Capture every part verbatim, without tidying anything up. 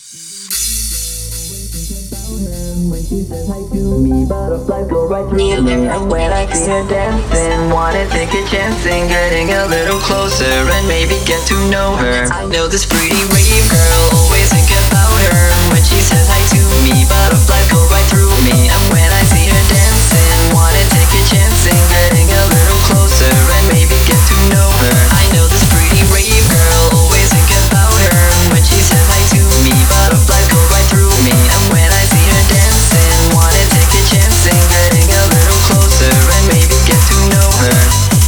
When she says hi to me, butterflies go right through me. And when I see her dancing, wanna take a chance and getting a little closer and maybe get to know her. I know this pretty rave girl, always think about her. When she says hi to me, butterflies go right through me. And when I see her dancing, wanna take a chance and getting a little closer and maybe get to know her. I know this pretty rave girl, always think about her. When she says hi to me, butterflies go right through me. And when I see her dancing, wanna take a chance and getting a little closer and maybe get to know her.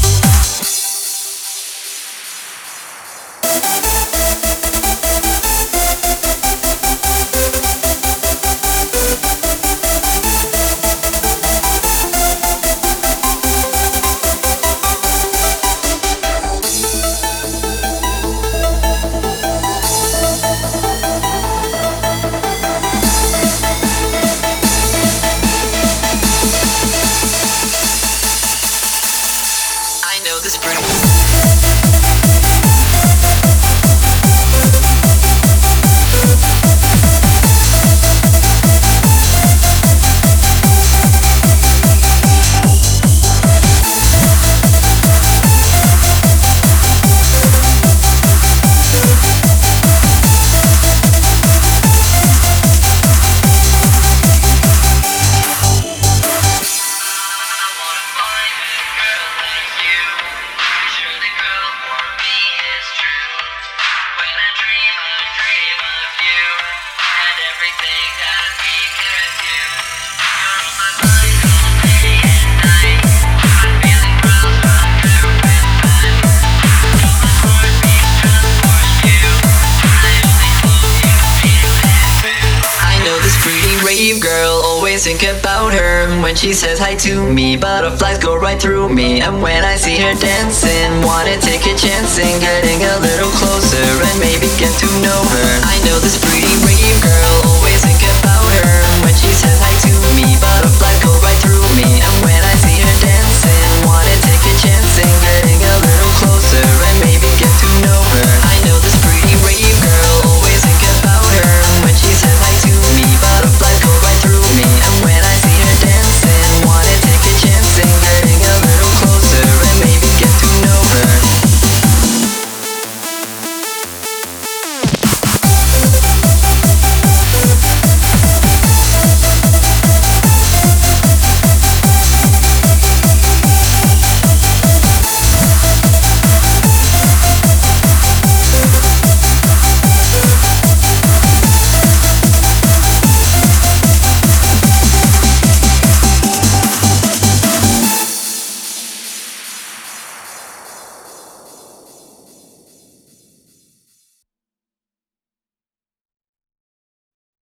I know this pretty rave girl, always think about her. When she says hi to me, butterflies go right through me. And when I see her dancing, wanna take a chance and getting a little closer and maybe get to know her. I know this pretty rave girl, always